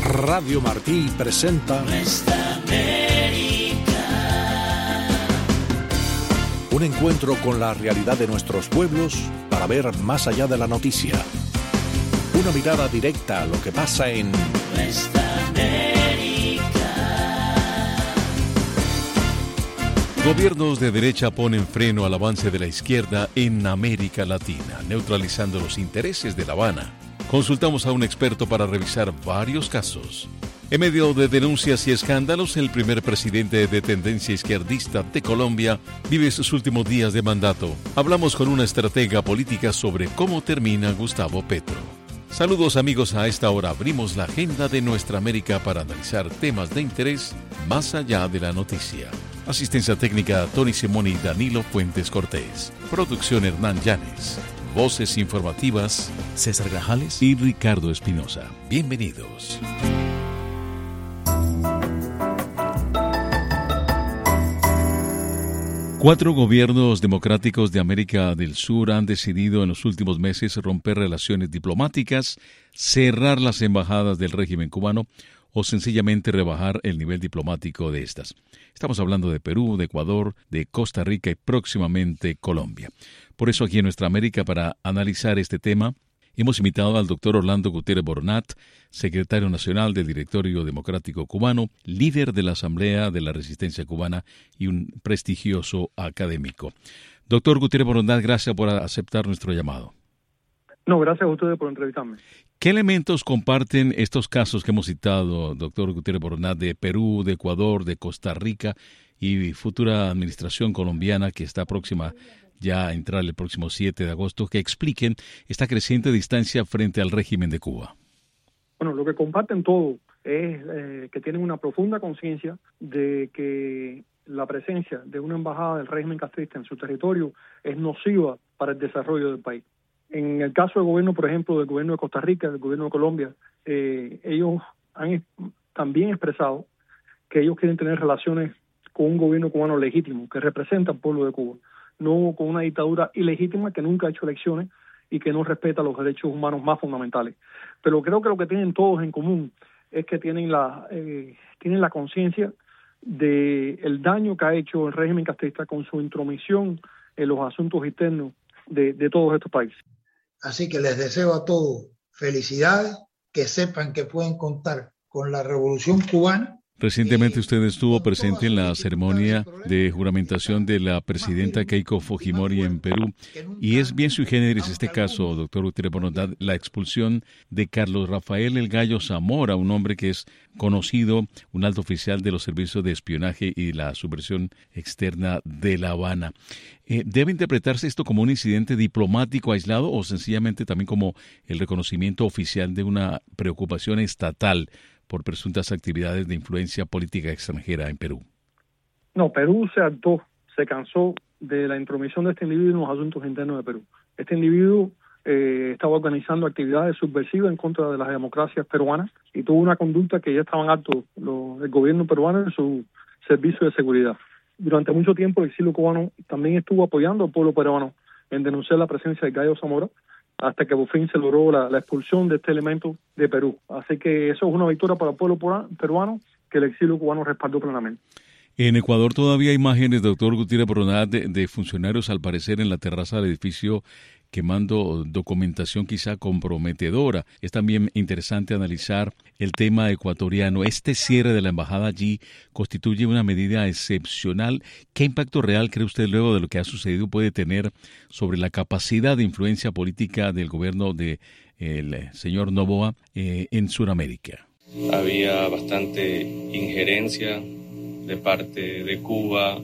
Radio Martí presenta Nuestra América. Un encuentro con la realidad de nuestros pueblos para ver más allá de la noticia. Una mirada directa a lo que pasa en Nuestra América. Gobiernos de derecha ponen freno al avance de la izquierda en América Latina, neutralizando los intereses de La Habana. Consultamos a un experto para revisar varios casos. En medio de denuncias y escándalos, el primer presidente de tendencia izquierdista de Colombia vive sus últimos días de mandato. Hablamos con una estratega política sobre cómo termina Gustavo Petro. Saludos amigos, a esta hora abrimos la agenda de Nuestra América para analizar temas de interés más allá de la noticia. Asistencia técnica Tony Simón y Danilo Fuentes Cortés. Producción Hernán Llanes. Voces informativas César Grajales y Ricardo Espinosa. Bienvenidos. Cuatro gobiernos democráticos de América del Sur han decidido en los últimos meses romper relaciones diplomáticas, cerrar las embajadas del régimen cubano o sencillamente rebajar el nivel diplomático de estas. Estamos hablando de Perú, de Ecuador, de Costa Rica y próximamente Colombia. Por eso aquí en Nuestra América, para analizar este tema, hemos invitado al doctor Orlando Gutiérrez Boronat, secretario nacional del Directorio Democrático Cubano, líder de la Asamblea de la Resistencia Cubana y un prestigioso académico. Doctor Gutiérrez Boronat, gracias por aceptar nuestro llamado. No, gracias a ustedes por entrevistarme. ¿Qué elementos comparten estos casos que hemos citado, doctor Gutiérrez Boronat, de Perú, de Ecuador, de Costa Rica y futura administración colombiana que está próxima ya a entrar el próximo 7 de agosto, que expliquen esta creciente distancia frente al régimen de Cuba? Bueno, lo que comparten todos es que tienen una profunda conciencia de que la presencia de una embajada del régimen castrista en su territorio es nociva para el desarrollo del país. En el caso del gobierno, por ejemplo, del gobierno de Costa Rica, del gobierno de Colombia, ellos han también expresado que ellos quieren tener relaciones con un gobierno cubano legítimo, que representa al pueblo de Cuba, no con una dictadura ilegítima que nunca ha hecho elecciones y que no respeta los derechos humanos más fundamentales. Pero creo que lo que tienen todos en común es que tienen la conciencia del daño que ha hecho el régimen castrista con su intromisión en los asuntos internos de todos estos países. Así que les deseo a todos felicidades, que sepan que pueden contar con la Revolución Cubana. Recientemente usted estuvo presente en la ceremonia de juramentación de la presidenta Keiko Fujimori en Perú, y es bien sui generis este caso, doctor Gutiérrez Boronat, la expulsión de Carlos Rafael El Gallo Zamora, un hombre que es conocido, un alto oficial de los servicios de espionaje y la subversión externa de La Habana. ¿Debe interpretarse esto como un incidente diplomático aislado o sencillamente también como el reconocimiento oficial de una preocupación estatal por presuntas actividades de influencia política extranjera en Perú? No, Perú se hartó, se cansó de la intromisión de este individuo en los asuntos internos de Perú. Este individuo estaba organizando actividades subversivas en contra de las democracias peruanas y tuvo una conducta que ya estaban hartos el gobierno peruano en su servicio de seguridad. Durante mucho tiempo el exilio cubano también estuvo apoyando al pueblo peruano en denunciar la presencia de Gallo Zamora, hasta que por fin se logró la expulsión de este elemento de Perú. Así que eso es una victoria para el pueblo peruano que el exilio cubano respaldó plenamente. En Ecuador todavía hay imágenes, doctor Gutiérrez Boronat, de funcionarios al parecer en la terraza del edificio quemando documentación quizá comprometedora. Es también interesante analizar el tema ecuatoriano. Este cierre de la embajada allí constituye una medida excepcional. ¿Qué impacto real cree usted luego de lo que ha sucedido puede tener sobre la capacidad de influencia política del gobierno del señor Noboa en Sudamérica? Había bastante injerencia de parte de Cuba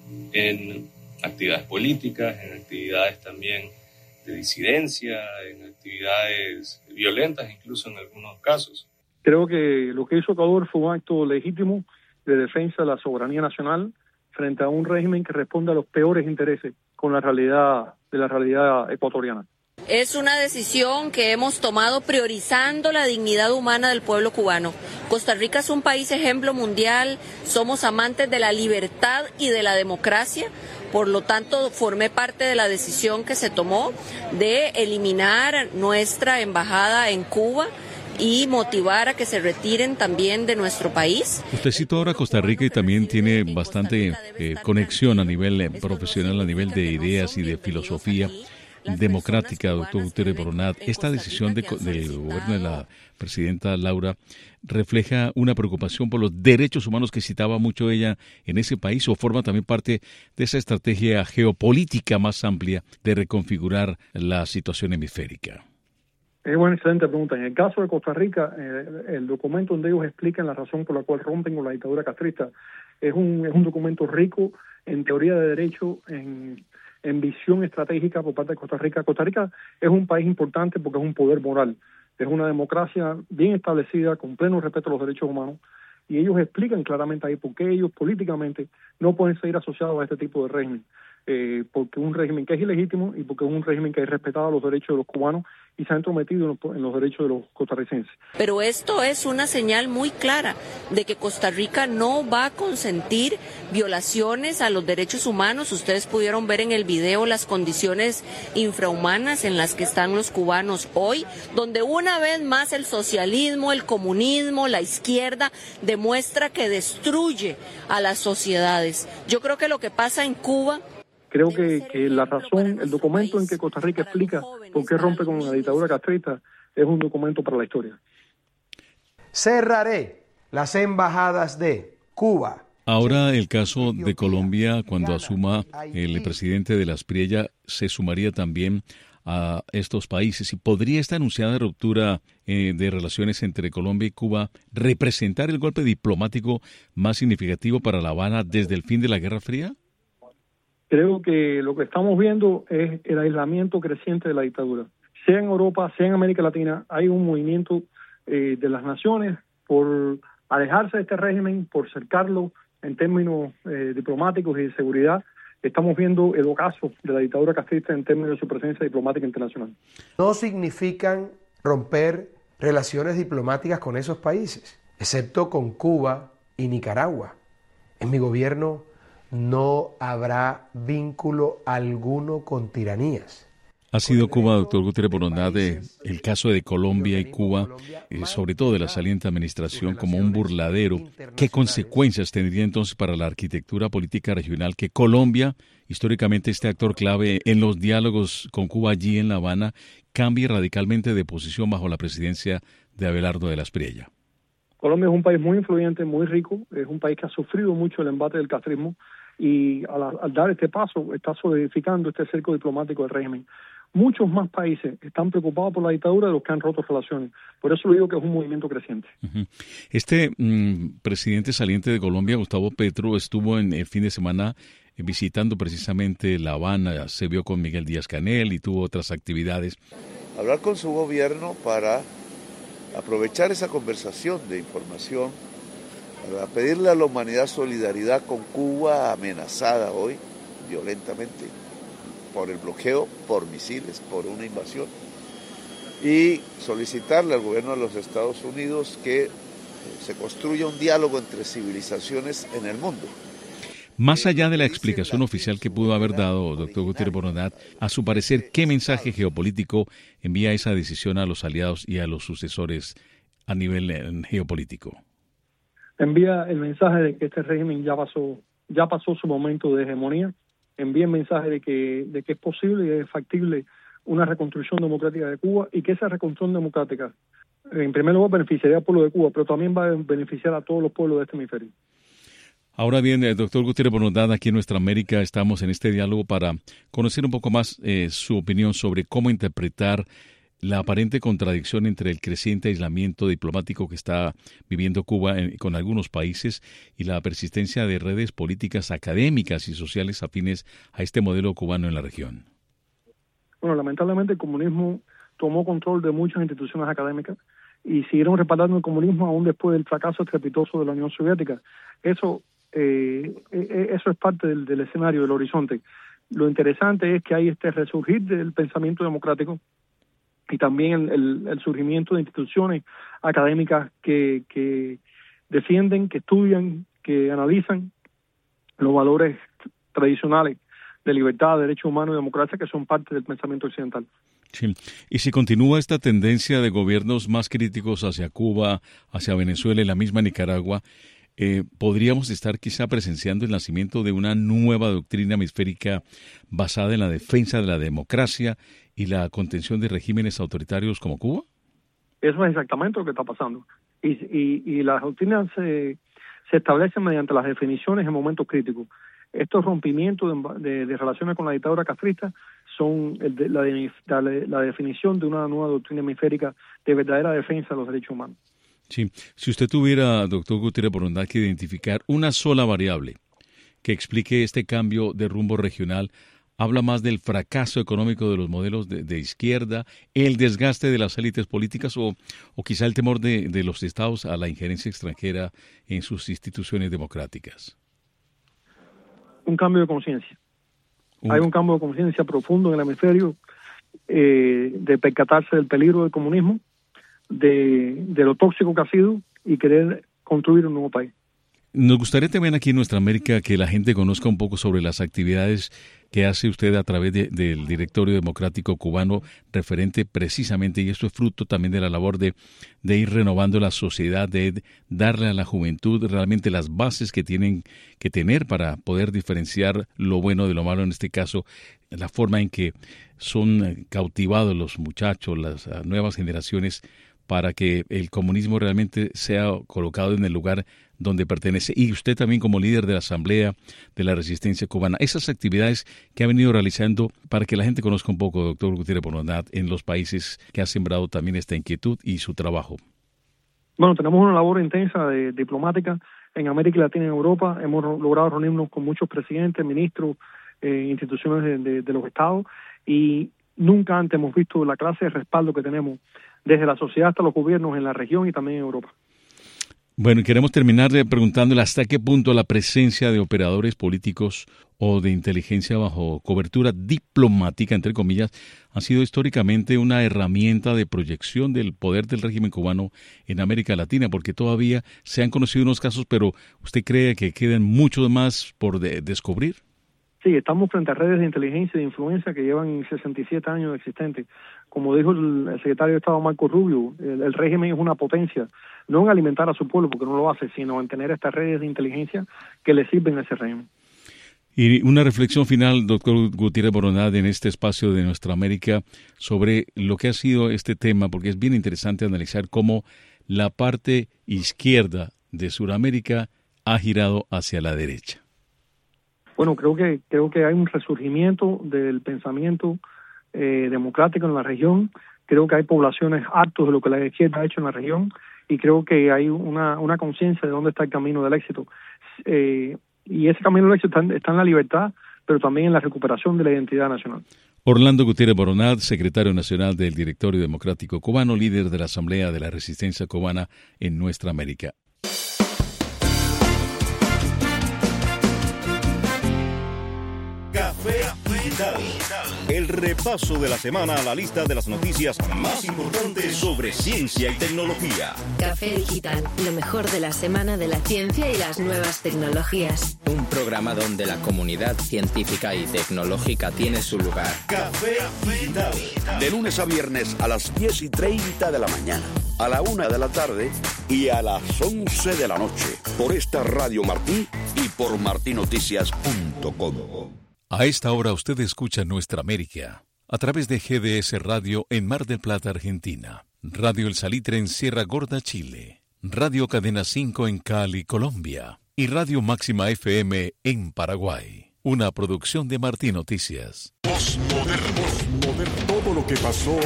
en actividades políticas, en actividades también de disidencia, en actividades violentas, incluso en algunos casos. Creo que lo que hizo Ecuador fue un acto legítimo de defensa de la soberanía nacional frente a un régimen que responde a los peores intereses con la realidad ecuatoriana. Es una decisión que hemos tomado priorizando la dignidad humana del pueblo cubano. Costa Rica es un país ejemplo mundial, somos amantes de la libertad y de la democracia, por lo tanto formé parte de la decisión que se tomó de eliminar nuestra embajada en Cuba y motivar a que se retiren también de nuestro país. Usted citó ahora Costa Rica y también tiene bastante conexión a nivel profesional, a nivel de ideas y de filosofía democrática, doctor Gutiérrez Boronat. Esta decisión del gobierno de la presidenta Laura refleja una preocupación por los derechos humanos que citaba mucho ella en ese país, o forma también parte de esa estrategia geopolítica más amplia de reconfigurar la situación hemisférica. Es una excelente pregunta. En el caso de Costa Rica, el documento donde ellos explican la razón por la cual rompen con la dictadura castrista es un documento rico en teoría de derecho, en visión estratégica por parte de Costa Rica. Costa Rica es un país importante porque es un poder moral, es una democracia bien establecida, con pleno respeto a los derechos humanos, y ellos explican claramente ahí por qué ellos políticamente no pueden seguir asociados a este tipo de régimen, porque es un régimen que es ilegítimo y porque es un régimen que ha respetado los derechos de los cubanos y se ha entrometido en los derechos de los costarricenses. Pero esto es una señal muy clara de que Costa Rica no va a consentir violaciones a los derechos humanos. Ustedes pudieron ver en el video las condiciones infrahumanas en las que están los cubanos hoy, donde una vez más el socialismo, el comunismo, la izquierda demuestra que destruye a las sociedades. Yo creo que lo que pasa en Cuba... Creo que la razón, el documento en que Costa Rica explica por qué rompe con la dictadura castrista es un documento para la historia. Cerraré las embajadas de Cuba. Ahora el caso de Colombia, cuando asuma el presidente de la Espriella, se sumaría también a estos países. ¿Y podría esta anunciada ruptura de relaciones entre Colombia y Cuba representar el golpe diplomático más significativo para La Habana desde el fin de la Guerra Fría? Creo que lo que estamos viendo es el aislamiento creciente de la dictadura. Sea en Europa, sea en América Latina, hay un movimiento de las naciones por alejarse de este régimen, por cercarlo en términos diplomáticos y de seguridad. Estamos viendo el ocaso de la dictadura castrista en términos de su presencia diplomática internacional. No significan romper relaciones diplomáticas con esos países, excepto con Cuba y Nicaragua. En mi gobierno no habrá vínculo alguno con tiranías. Ha sido Cuba, doctor Gutiérrez Boronat, el caso de Colombia y Cuba, sobre todo de la saliente administración, como un burladero. ¿Qué consecuencias tendría entonces para la arquitectura política regional que Colombia, históricamente este actor clave en los diálogos con Cuba allí en La Habana, cambie radicalmente de posición bajo la presidencia de Abelardo de la Espriella? Colombia es un país muy influyente, muy rico, es un país que ha sufrido mucho el embate del castrismo y al dar este paso está solidificando este cerco diplomático del régimen. Muchos más países están preocupados por la dictadura de los que han roto relaciones. Por eso digo que es un movimiento creciente. Este presidente saliente de Colombia, Gustavo Petro, estuvo en el fin de semana visitando precisamente La Habana, se vio con Miguel Díaz-Canel y tuvo otras actividades. Hablar con su gobierno para aprovechar esa conversación de información, para pedirle a la humanidad solidaridad con Cuba, amenazada hoy violentamente por el bloqueo, por misiles, por una invasión, y solicitarle al gobierno de los Estados Unidos que se construya un diálogo entre civilizaciones en el mundo. Más allá de la explicación oficial que pudo haber dado doctor Gutiérrez Boronat, a su parecer, ¿qué mensaje geopolítico envía esa decisión a los aliados y a los sucesores a nivel geopolítico? Envía el mensaje de que este régimen ya pasó su momento de hegemonía. Envía el mensaje de que es posible y es factible una reconstrucción democrática de Cuba y que esa reconstrucción democrática, en primer lugar, beneficiaría al pueblo de Cuba, pero también va a beneficiar a todos los pueblos de este hemisferio. Ahora bien, doctor Gutiérrez Boronat, aquí en Nuestra América estamos en este diálogo para conocer un poco más su opinión sobre cómo interpretar la aparente contradicción entre el creciente aislamiento diplomático que está viviendo Cuba con algunos países y la persistencia de redes políticas académicas y sociales afines a este modelo cubano en la región. Bueno, lamentablemente el comunismo tomó control de muchas instituciones académicas y siguieron respaldando el comunismo aún después del fracaso estrepitoso de la Unión Soviética. Eso es parte del escenario, del horizonte. Lo interesante es que hay este resurgir del pensamiento democrático y también el surgimiento de instituciones académicas que defienden, que estudian, que analizan los valores tradicionales de libertad, derechos humanos y democracia que son parte del pensamiento occidental. Sí. Y si continúa esta tendencia de gobiernos más críticos hacia Cuba, hacia Venezuela y la misma Nicaragua, podríamos estar quizá presenciando el nacimiento de una nueva doctrina hemisférica basada en la defensa de la democracia y la contención de regímenes autoritarios como Cuba. Eso es exactamente lo que está pasando. Y las doctrinas se establecen mediante las definiciones en momentos críticos. Estos rompimientos de relaciones con la dictadura castrista son la definición de una nueva doctrina hemisférica de verdadera defensa de los derechos humanos. Sí. Si usted tuviera, doctor Gutiérrez Borondad, que identificar una sola variable que explique este cambio de rumbo regional, ¿habla más del fracaso económico de los modelos de izquierda, el desgaste de las élites políticas o quizá el temor de los estados a la injerencia extranjera en sus instituciones democráticas? Un cambio de conciencia. Hay un cambio de conciencia profundo en el hemisferio, de percatarse del peligro del comunismo, de lo tóxico que ha sido y querer construir un nuevo país. Nos gustaría también aquí en Nuestra América que la gente conozca un poco sobre las actividades que hace usted a través del Directorio Democrático Cubano, referente precisamente, y esto es fruto también de la labor de ir renovando la sociedad, de darle a la juventud realmente las bases que tienen que tener para poder diferenciar lo bueno de lo malo, en este caso, la forma en que son cautivados los muchachos, las nuevas generaciones, para que el comunismo realmente sea colocado en el lugar donde pertenece. Y usted también como líder de la Asamblea de la Resistencia Cubana, esas actividades que ha venido realizando para que la gente conozca un poco, doctor Gutiérrez Borondad, en los países que ha sembrado también esta inquietud y su trabajo. Bueno, tenemos una labor intensa diplomática en América Latina y en Europa. Hemos logrado reunirnos con muchos presidentes, ministros, instituciones de los estados, y nunca antes hemos visto la clase de respaldo que tenemos desde la sociedad hasta los gobiernos en la región y también en Europa. Bueno, queremos terminar preguntándole hasta qué punto la presencia de operadores políticos o de inteligencia bajo cobertura diplomática, entre comillas, ha sido históricamente una herramienta de proyección del poder del régimen cubano en América Latina, porque todavía se han conocido unos casos, pero ¿usted cree que quedan muchos más por descubrir? Sí, estamos frente a redes de inteligencia y de influencia que llevan 67 años existentes. Como dijo el secretario de Estado Marco Rubio, el régimen es una potencia, no en alimentar a su pueblo, porque no lo hace, sino en tener estas redes de inteligencia que le sirven a ese régimen. Y una reflexión final, doctor Gutiérrez Borondad, en este espacio de Nuestra América, sobre lo que ha sido este tema, porque es bien interesante analizar cómo la parte izquierda de Sudamérica ha girado hacia la derecha. Bueno, creo que hay un resurgimiento del pensamiento democrático en la región. Creo que hay poblaciones hartos de lo que la izquierda ha hecho en la región, y creo que hay una conciencia de dónde está el camino del éxito. Y ese camino del éxito está en la libertad, pero también en la recuperación de la identidad nacional. Orlando Gutiérrez Borondad, secretario nacional del Directorio Democrático Cubano, líder de la Asamblea de la Resistencia Cubana en Nuestra América. El repaso de la semana a la lista de las noticias más importantes sobre ciencia y tecnología. Café Digital, lo mejor de la semana de la ciencia y las nuevas tecnologías. Un programa donde la comunidad científica y tecnológica tiene su lugar. Café Digital. De lunes a viernes a las 10:30 de la mañana, a la 1 de la tarde y a las 11 de la noche. Por esta Radio Martí y por martinoticias.com. A esta hora usted escucha Nuestra América a través de GDS Radio en Mar del Plata, Argentina, Radio El Salitre en Sierra Gorda, Chile, Radio Cadena 5 en Cali, Colombia y Radio Máxima FM en Paraguay. Una producción de Martín Noticias. Postmoderno. Todo lo que pasó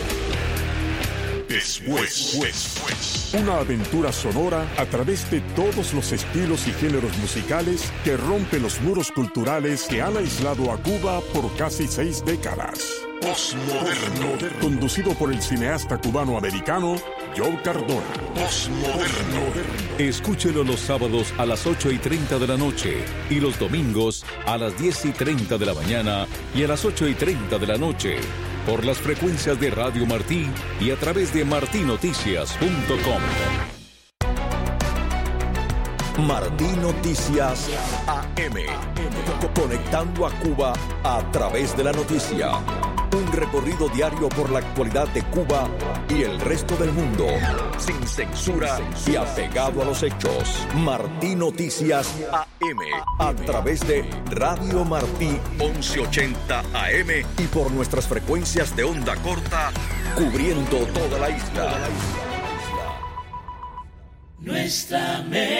después. Una aventura sonora a través de todos los estilos y géneros musicales que rompen los muros culturales que han aislado a Cuba por casi 6 décadas. Postmoderno. Conducido por el cineasta cubano-americano Joe Cardona. Postmoderno. Escúchelo los sábados a las 8:30 de la noche y los domingos a las 10:30 de la mañana y a las 8:30 de la noche por las frecuencias de Radio Martí y a través de martinoticias.com. Martín Noticias AM. Conectando a Cuba a través de la noticia. Un recorrido diario por la actualidad de Cuba y el resto del mundo, sin censura y apegado a los hechos. Martí Noticias AM, a través de Radio Martí 1180 AM y por nuestras frecuencias de onda corta, cubriendo toda la isla. Nuestra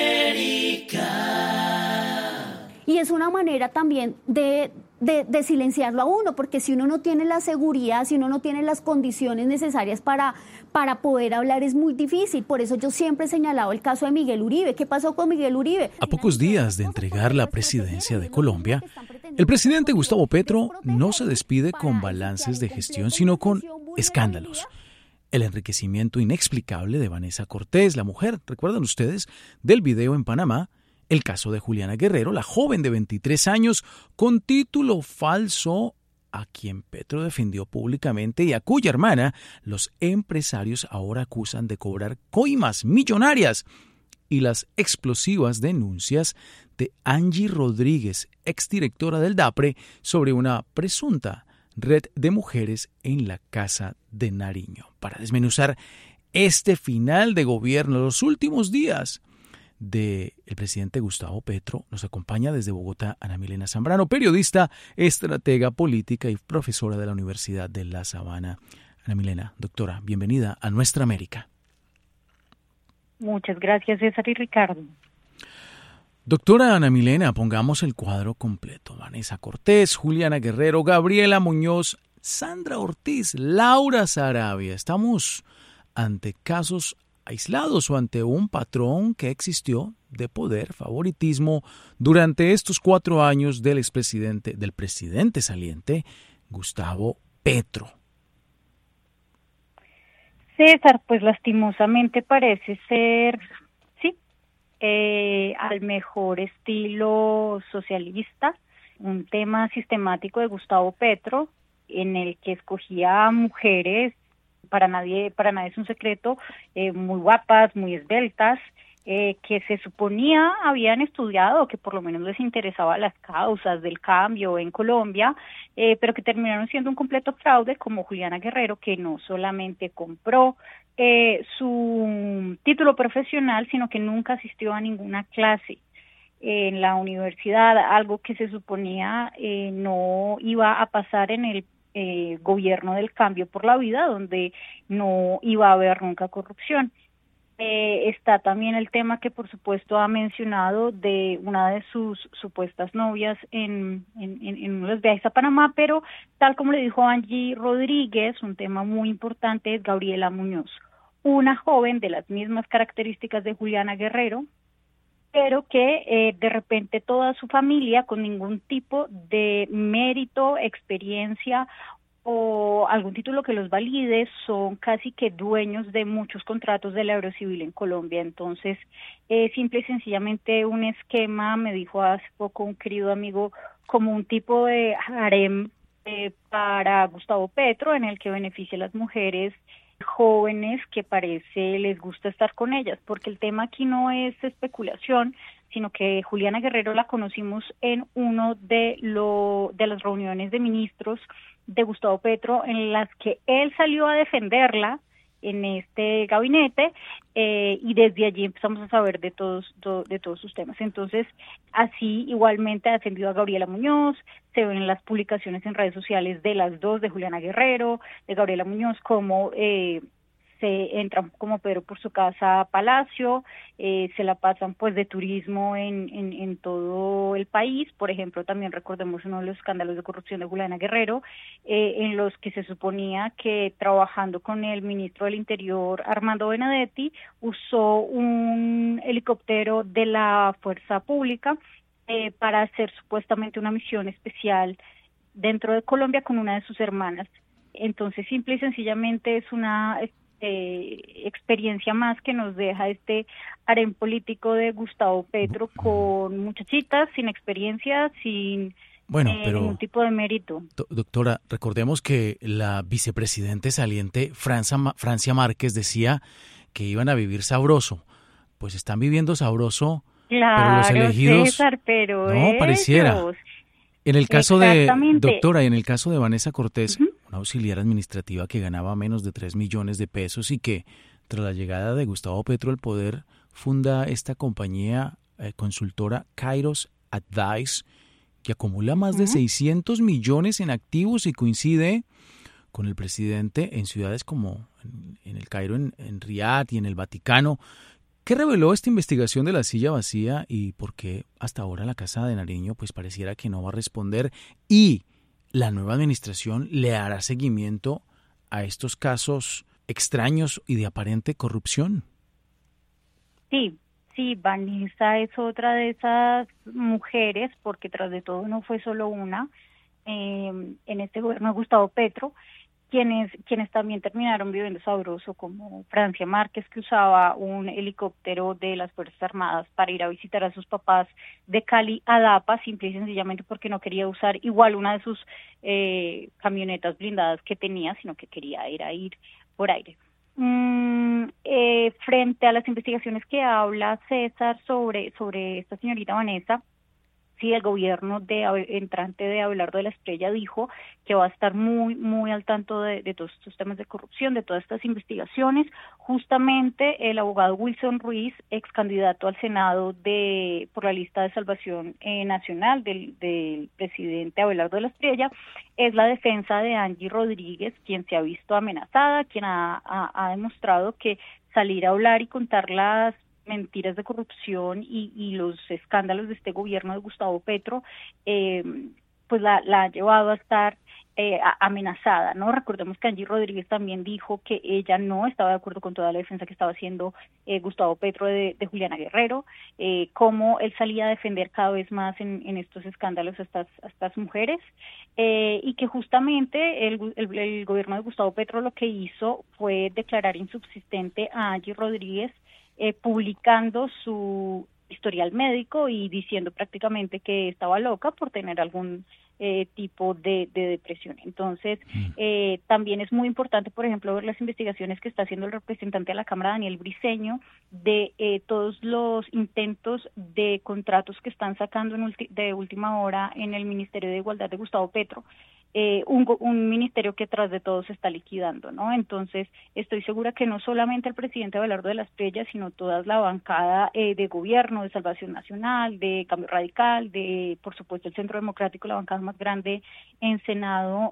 América. Y es una manera también de silenciarlo a uno, porque si uno no tiene la seguridad, si uno no tiene las condiciones necesarias para poder hablar, es muy difícil. Por eso yo siempre he señalado el caso de Miguel Uribe. ¿Qué pasó con Miguel Uribe? A pocos días de entregar la presidencia de Colombia, el presidente Gustavo Petro no se despide con balances de gestión, sino con escándalos. El enriquecimiento inexplicable de Vanessa Cortés, la mujer, ¿recuerdan ustedes?, del video en Panamá. El caso de Juliana Guerrero, la joven de 23 años, con título falso, a quien Petro defendió públicamente y a cuya hermana los empresarios ahora acusan de cobrar coimas millonarias. Y las explosivas denuncias de Angie Rodríguez, exdirectora del DAPRE, sobre una presunta red de mujeres en la Casa de Nariño. Para desmenuzar este final de gobierno, los últimos días del presidente Gustavo Petro, nos acompaña desde Bogotá Ana Milena Zambrano, periodista, estratega política y profesora de la Universidad de La Sabana. Ana Milena, doctora, bienvenida a Nuestra América. Muchas gracias, César y Ricardo. Doctora Ana Milena, pongamos el cuadro completo. Vanessa Cortés, Juliana Guerrero, Gabriela Muñoz, Sandra Ortiz, Laura Sarabia. ¿Estamos ante casos aislados o ante un patrón que existió de poder, favoritismo durante estos 4 años del presidente saliente Gustavo Petro? César, pues lastimosamente parece ser, al mejor estilo socialista, un tema sistemático de Gustavo Petro, en el que escogía mujeres, para nadie es un secreto, muy guapas, muy esbeltas, que se suponía habían estudiado, que por lo menos les interesaba las causas del cambio en Colombia, pero que terminaron siendo un completo fraude, como Juliana Guerrero, que no solamente compró su título profesional, sino que nunca asistió a ninguna clase en la universidad, algo que se suponía no iba a pasar en el gobierno del cambio por la vida, donde no iba a haber nunca corrupción. Está también el tema que por supuesto ha mencionado de una de sus supuestas novias en uno de los viajes a Panamá, pero tal como le dijo Angie Rodríguez, un tema muy importante es Gabriela Muñoz, una joven de las mismas características de Juliana Guerrero, pero que de repente toda su familia, con ningún tipo de mérito, experiencia o algún título que los valide, son casi que dueños de muchos contratos del Aerocivil en Colombia. Entonces, simple y sencillamente un esquema, me dijo hace poco un querido amigo, como un tipo de harem para Gustavo Petro, en el que beneficia a las mujeres jóvenes que parece les gusta estar con ellas, porque el tema aquí no es especulación, sino que Juliana Guerrero la conocimos en uno de las reuniones de ministros de Gustavo Petro, en las que él salió a defenderla en este gabinete, y desde allí empezamos a saber de todos sus temas. Entonces, así igualmente ha defendido a Gabriela Muñoz, se ven en las publicaciones en redes sociales de las dos, de Juliana Guerrero, de Gabriela Muñoz, como se entran como Pedro por su casa Palacio, se la pasan pues de turismo en todo el país. Por ejemplo, también recordemos uno de los escándalos de corrupción de Juliana Guerrero, en los que se suponía que trabajando con el ministro del Interior Armando Benedetti usó un helicóptero de la Fuerza Pública para hacer supuestamente una misión especial dentro de Colombia con una de sus hermanas. Entonces, simple y sencillamente es una experiencia más que nos deja este harén político de Gustavo Petro con muchachitas sin experiencia, sin ningún tipo de mérito. Doctora, recordemos que la vicepresidente saliente Francia Márquez decía que iban a vivir sabroso. Pues están viviendo sabroso, claro, pero los elegidos César, pero no pareciera. En el caso de, doctora, y en el caso de Vanessa Cortés, una una auxiliar administrativa que ganaba menos de 3 millones de pesos y que, tras la llegada de Gustavo Petro al poder, funda esta compañía consultora Kairos Advice, que acumula más de 600 millones en activos y coincide con el presidente en ciudades como en el Cairo, en Riad y en el Vaticano. ¿Qué reveló esta investigación de la silla vacía y por qué hasta ahora la Casa de Nariño pues pareciera que no va a responder? Y la nueva administración le hará seguimiento a estos casos extraños y de aparente corrupción. Sí, Vanessa es otra de esas mujeres, porque tras de todo no fue solo una, en este gobierno de Gustavo Petro, quienes también terminaron viviendo sabroso, como Francia Márquez, que usaba un helicóptero de las Fuerzas Armadas para ir a visitar a sus papás de Cali a Dapa, simple y sencillamente porque no quería usar igual una de sus camionetas blindadas que tenía, sino que quería ir por aire. Frente a las investigaciones que habla César sobre esta señorita Vanessa, sí, el gobierno entrante de Abelardo de la Espriella dijo que va a estar muy al tanto de todos estos temas de corrupción, de todas estas investigaciones. Justamente el abogado Wilson Ruiz, ex candidato al Senado por la lista de Salvación Nacional del presidente Abelardo de la Espriella, es la defensa de Angie Rodríguez, quien se ha visto amenazada, quien ha demostrado que salir a hablar y contar las mentiras de corrupción y los escándalos de este gobierno de Gustavo Petro, pues la ha llevado a estar amenazada, ¿no? Recordemos que Angie Rodríguez también dijo que ella no estaba de acuerdo con toda la defensa que estaba haciendo Gustavo Petro de Juliana Guerrero, cómo él salía a defender cada vez más en estos escándalos a estas mujeres, y que justamente el gobierno de Gustavo Petro lo que hizo fue declarar insubsistente a Angie Rodríguez, publicando su historial médico y diciendo prácticamente que estaba loca por tener algún tipo de depresión. Entonces, también es muy importante, por ejemplo, ver las investigaciones que está haciendo el representante de la Cámara, Daniel Briceño, de todos los intentos de contratos que están sacando de última hora en el Ministerio de Igualdad de Gustavo Petro, un ministerio que tras de todo se está liquidando, ¿no? Entonces, estoy segura que no solamente el presidente Abelardo de la Espriella, sino toda la bancada de gobierno, de Salvación Nacional, de Cambio Radical, de, por supuesto, el Centro Democrático, la bancada más grande en Senado,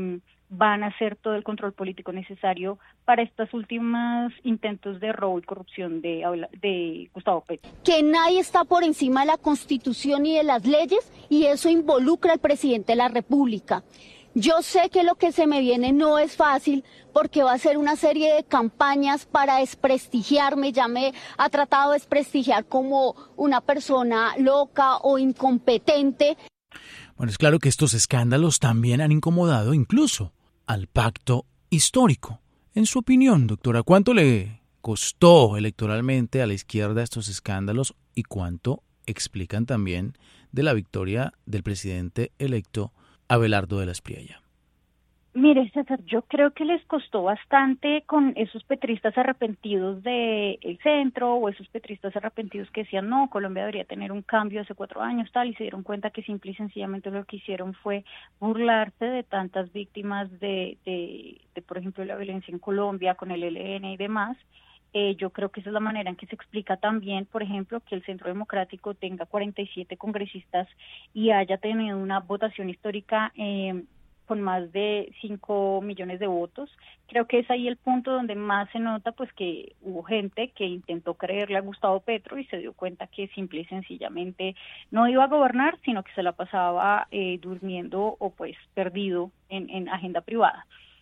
van a hacer todo el control político necesario para estos últimos intentos de robo y corrupción de Gustavo Petro. Que nadie está por encima de la Constitución y de las leyes, y eso involucra al presidente de la República. Yo sé que lo que se me viene no es fácil, porque va a ser una serie de campañas para desprestigiarme. Ya me ha tratado de desprestigiar como una persona loca o incompetente. Bueno, es claro que estos escándalos también han incomodado incluso al pacto histórico. En su opinión, doctora, ¿cuánto le costó electoralmente a la izquierda estos escándalos y cuánto explican también de la victoria del presidente electo Abelardo de la Espriella? Mire, César, yo creo que les costó bastante con esos petristas arrepentidos del centro, o esos petristas arrepentidos que decían, no, Colombia debería tener un cambio hace 4 años, tal, y se dieron cuenta que simple y sencillamente lo que hicieron fue burlarse de tantas víctimas de por ejemplo, la violencia en Colombia con el ELN y demás. Yo creo que esa es la manera en que se explica también, por ejemplo, que el Centro Democrático tenga 47 congresistas y haya tenido una votación histórica con más de 5 millones de votos. Creo que es ahí el punto donde más se nota pues que hubo gente que intentó creerle a Gustavo Petro y se dio cuenta que simple y sencillamente no iba a gobernar, sino que se la pasaba durmiendo o pues perdido en agenda privada.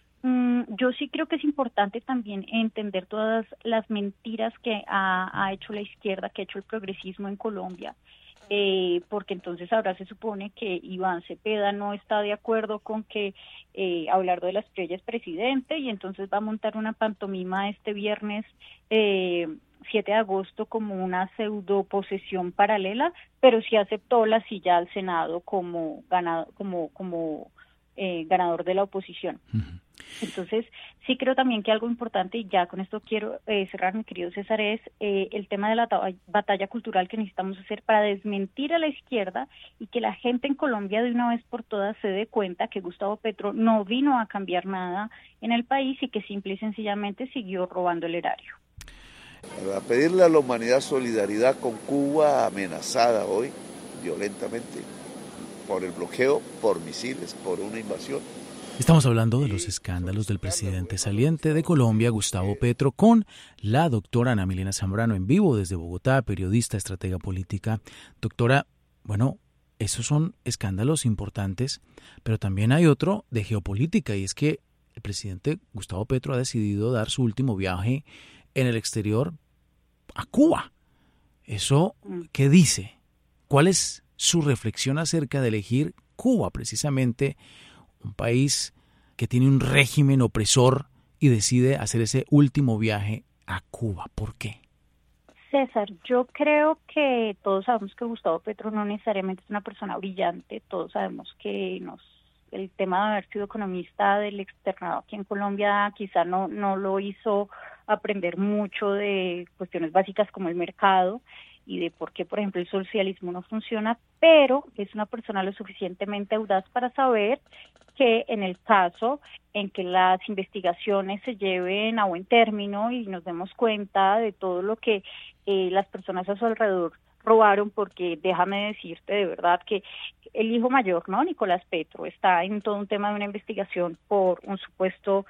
Yo sí creo que es importante también entender todas las mentiras que ha hecho la izquierda, que ha hecho el progresismo en Colombia, porque entonces ahora se supone que Iván Cepeda no está de acuerdo con que Abelardo de la Espriella es presidente, y entonces va a montar una pantomima este viernes 7 de agosto como una pseudo posesión paralela, pero sí aceptó la silla al Senado como ganador de la oposición. Entonces, sí creo también que algo importante, y ya con esto quiero cerrar, mi querido César, es el tema de la batalla cultural que necesitamos hacer para desmentir a la izquierda y que la gente en Colombia de una vez por todas se dé cuenta que Gustavo Petro no vino a cambiar nada en el país y que simple y sencillamente siguió robando el erario. Para pedirle a la humanidad solidaridad con Cuba, amenazada hoy violentamente por el bloqueo, por misiles, por una invasión. Estamos hablando de los escándalos del presidente saliente de Colombia, Gustavo Petro, con la doctora Ana Milena Zambrano en vivo desde Bogotá, periodista, estratega política. Doctora, bueno, esos son escándalos importantes, pero también hay otro de geopolítica, y es que el presidente Gustavo Petro ha decidido dar su último viaje en el exterior a Cuba. ¿Eso qué dice? ¿Cuál es su reflexión acerca de elegir Cuba, precisamente un país que tiene un régimen opresor, y decide hacer ese último viaje a Cuba? ¿Por qué? César, yo creo que todos sabemos que Gustavo Petro no necesariamente es una persona brillante, todos sabemos que el tema de haber sido economista del externado aquí en Colombia quizá no lo hizo aprender mucho de cuestiones básicas como el mercado y de por qué, por ejemplo, el socialismo no funciona, pero es una persona lo suficientemente audaz para saber que en el caso en que las investigaciones se lleven a buen término y nos demos cuenta de todo lo que las personas a su alrededor robaron, porque déjame decirte de verdad que el hijo mayor, ¿no?, Nicolás Petro, está en todo un tema de una investigación por un supuesto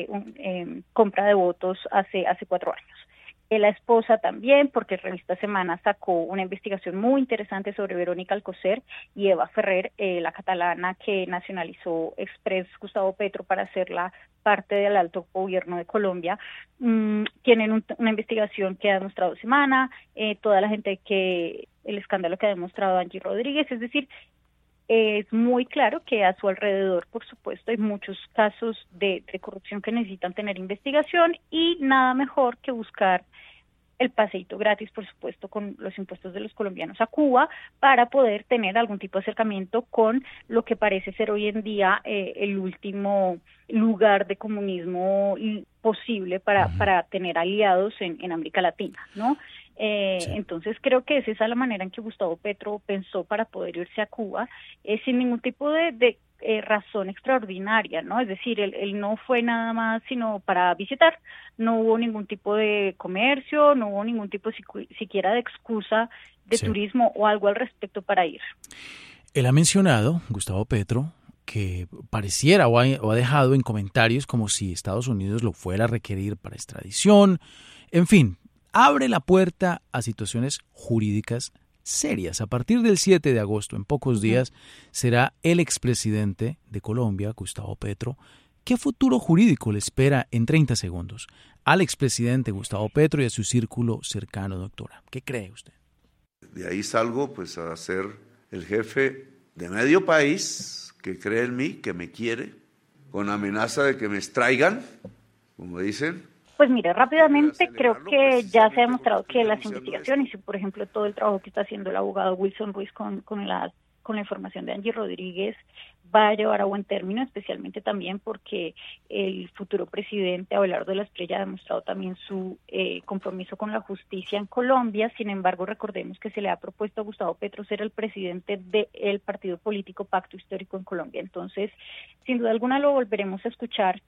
compra de votos hace 4 años. La esposa también, porque Revista Semana sacó una investigación muy interesante sobre Verónica Alcocer y Eva Ferrer, la catalana que nacionalizó Express Gustavo Petro para hacerla parte del alto gobierno de Colombia. Tienen una investigación que ha demostrado Semana, toda la gente el escándalo que ha demostrado Angie Rodríguez, es decir, es muy claro que a su alrededor, por supuesto, hay muchos casos de corrupción que necesitan tener investigación, y nada mejor que buscar el paseíto gratis, por supuesto, con los impuestos de los colombianos a Cuba, para poder tener algún tipo de acercamiento con lo que parece ser hoy en día el último lugar de comunismo posible para tener aliados en América Latina, ¿no? Sí. Entonces creo que esa es la manera en que Gustavo Petro pensó para poder irse a Cuba, sin ningún tipo de razón extraordinaria, ¿no? Es decir, él no fue nada más sino para visitar, no hubo ningún tipo de comercio, no hubo ningún tipo siquiera de excusa de turismo o algo al respecto para ir. Él ha mencionado, Gustavo Petro, que pareciera o ha dejado en comentarios como si Estados Unidos lo fuera a requerir para extradición, en fin, abre la puerta a situaciones jurídicas serias. A partir del 7 de agosto, en pocos días, será el expresidente de Colombia, Gustavo Petro. ¿Qué futuro jurídico le espera, en 30 segundos, al expresidente Gustavo Petro y a su círculo cercano, doctora? ¿Qué cree usted? De ahí salgo pues a ser el jefe de medio país que cree en mí, que me quiere, con amenaza de que me extraigan, como dicen. Pues mire, rápidamente creo que ya se ha demostrado que las investigaciones y, por ejemplo, todo el trabajo que está haciendo el abogado Wilson Ruiz con la información de Angie Rodríguez va a llevar a buen término, especialmente también porque el futuro presidente Abelardo de la Espriella ha demostrado también su compromiso con la justicia en Colombia. Sin embargo, recordemos que se le ha propuesto a Gustavo Petro ser el presidente del partido político Pacto Histórico en Colombia. Entonces, sin duda alguna lo volveremos a escuchar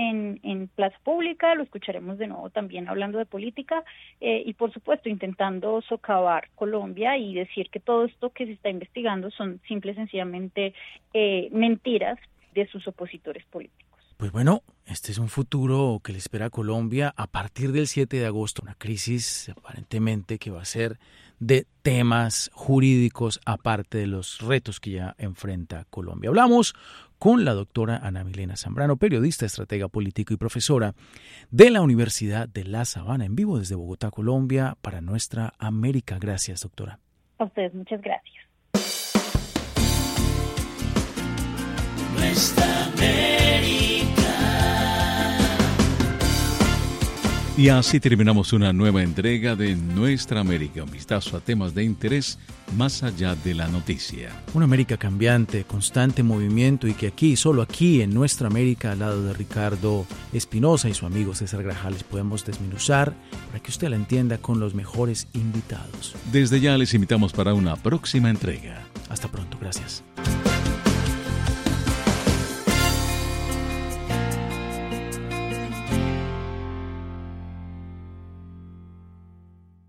en plaza pública, lo escucharemos de nuevo también hablando de política y por supuesto intentando socavar Colombia y decir que todo esto que se está investigando son simple y sencillamente mentiras de sus opositores políticos. Pues bueno, este es un futuro que le espera a Colombia a partir del 7 de agosto, una crisis aparentemente que va a ser de temas jurídicos aparte de los retos que ya enfrenta Colombia. Hablamos con la doctora Ana Milena Zambrano, periodista, estratega político y profesora de la Universidad de La Sabana, en vivo desde Bogotá, Colombia, para Nuestra América. Gracias, doctora. A ustedes, muchas gracias. Nuestra América. Y así terminamos una nueva entrega de Nuestra América, un vistazo a temas de interés más allá de la noticia. Una América cambiante, constante movimiento y que aquí, solo aquí en Nuestra América, al lado de Ricardo Espinosa y su amigo César Grajales, podemos desmenuzar para que usted la entienda con los mejores invitados. Desde ya les invitamos para una próxima entrega. Hasta pronto, gracias.